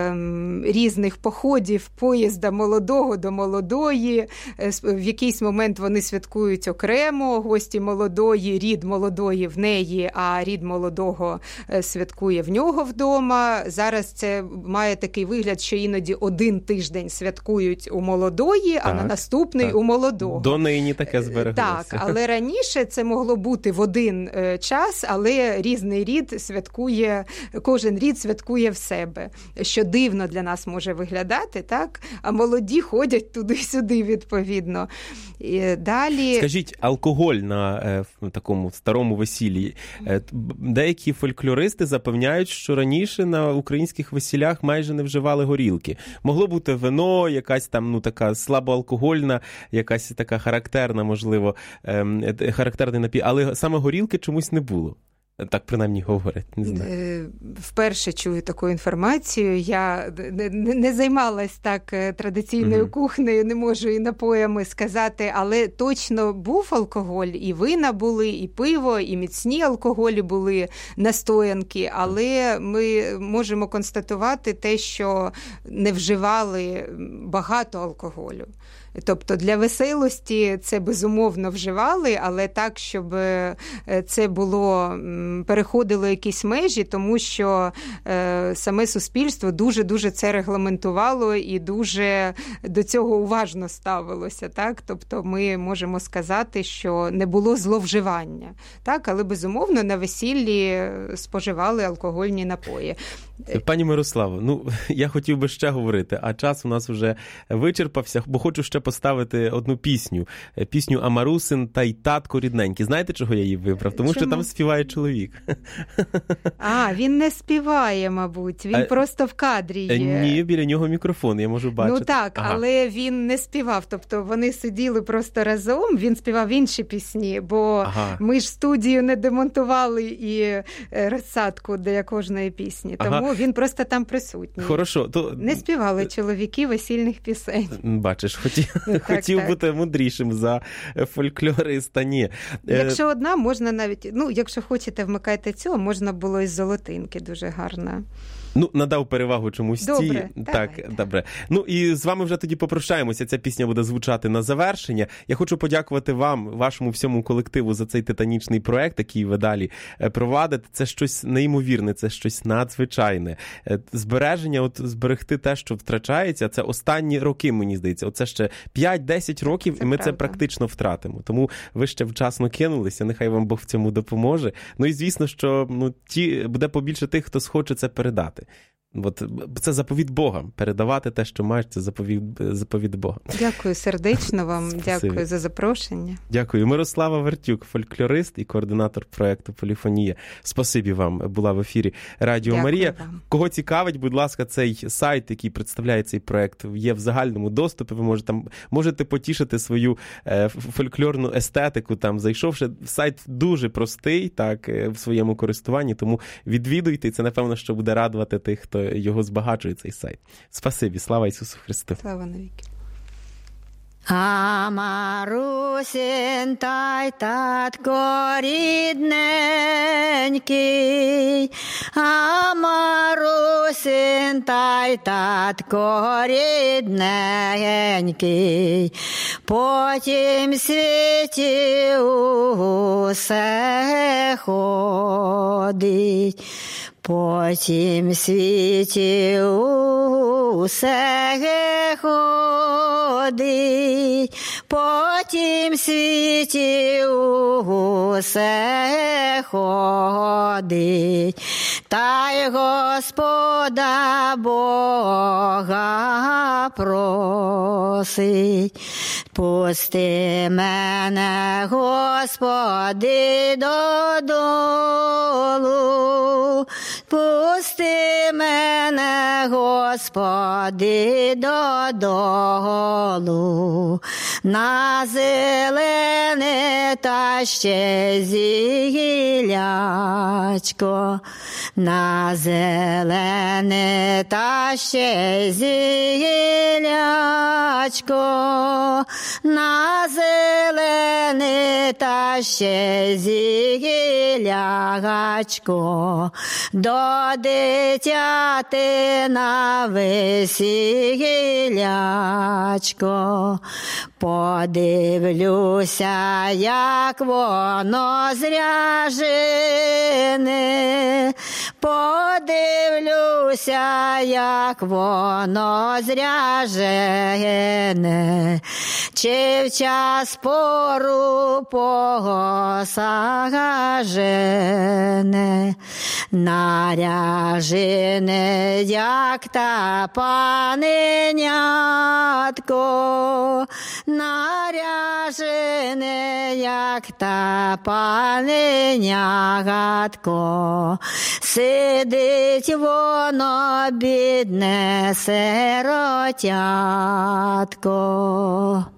різних походів поїзда молодого до молодої. В якийсь момент вони святкують окремо, гості молодої, рід молодої в неї, а рід молодого святкує в нього вдома. Зараз це має такий вигляд, що іноді один тиждень святкують у молодої, а на наступний у молодого. Донині таке збереглося. Так, але раніше це могло бути в один час, але різний рід святкує, кожен рід святкує в себе. Що дивно для нас може виглядати, так? А молоді ходять туди-сюди, відповідно. І далі... Скажіть, алкоголь на такому старому весіллі. Деякі фольклористи запевняють, що раніше на українських весіллях майже не вживали горілки. Могло бути вино, якась там, така слабоалкогольна, якась така характерна, можливо, характерний напій, але саме горілки чомусь не було. Так, принаймні, говорять, не знаю. Вперше чую таку інформацію. Я не займалась так традиційною кухнею, не можу і напоями сказати, але точно був алкоголь, і вина були, і пиво, і міцні алкоголі були, настоянки, але ми можемо констатувати те, що не вживали багато алкоголю. Тобто для веселості це безумовно вживали, але так, щоб це було, переходило якісь межі, тому що саме суспільство дуже-дуже це регламентувало і дуже до цього уважно ставилося. Так? Тобто ми можемо сказати, що не було зловживання. Так? Але безумовно на весіллі споживали алкогольні напої. Пані Мирославо, я хотів би ще говорити, а час у нас вже вичерпався, бо хочу ще поставити одну пісню. Пісню «Амарусин та й татко рідненький». Знаєте, чого я її вибрав? Тому що там співає чоловік. Він не співає, мабуть, він просто в кадрі є. Ні, біля нього мікрофон, я можу бачити. Так, але він не співав, тобто вони сиділи просто разом, він співав інші пісні, бо ми ж студію не демонтували і розсадку для кожної пісні, тому він просто там присутній. Хорошо, то... Не співали чоловіки весільних пісень. Бачиш, хотів бути мудрішим за фольклориста, ні. Якщо одна, можна навіть, якщо хочете, вмикайте цього, можна було із Золотинки, дуже гарна. Надав перевагу чомусь добре, цій. Так, добре. І з вами вже тоді попрощаємося. Ця пісня буде звучати на завершення. Я хочу подякувати вам, вашому всьому колективу за цей титанічний проект, який ви далі провадите. Це щось неймовірне, це щось надзвичайне. Збереження, зберегти те, що втрачається, це останні роки, мені здається. Оце ще 5-10 років, і ми це практично втратимо. Тому ви ще вчасно кинулися, нехай вам Бог в цьому допоможе. І звісно, що буде побільше тих, хто схоче це передати. Це заповідь Бога. Передавати те, що маєш, це заповідь Бога. Дякую сердечно вам, дякую за запрошення. Дякую. Мирослава Вертюк, фольклорист і координатор проєкту «Поліфонія». Спасибі вам, була в ефірі Радіо Марія. Кого цікавить, будь ласка, цей сайт, який представляє цей проєкт, є в загальному доступі. Ви можете потішити свою фольклорну естетику, зайшовши. Сайт дуже простий, в своєму користуванні, тому відвідуйте, це, напевно, що буде радувати тих, хто його збагачує, цей сайт. Спасибі, слава Ісусу Христу. Слава навіки. Амарусин та й татко рідненький, Амарусин та й татко рідненький, потім світі усе ходить, потім світі усе ходить, потім світі усе ходить, та й Господа Бога просить. Пусти мене, Господи, додолу, пусти мене, Господи, додолу, на зелене та ще зілячко, на зелене та ще зілячко, на зелене та ще зілячко, до дитяти на весілячко. Подивлюся, як воно зряжене, подивлюся, як воно зряжене, чи в час пору посажене, наряжене, як та паненятко, наряжене, як та паненятко, сидить воно, бідне сиротятко.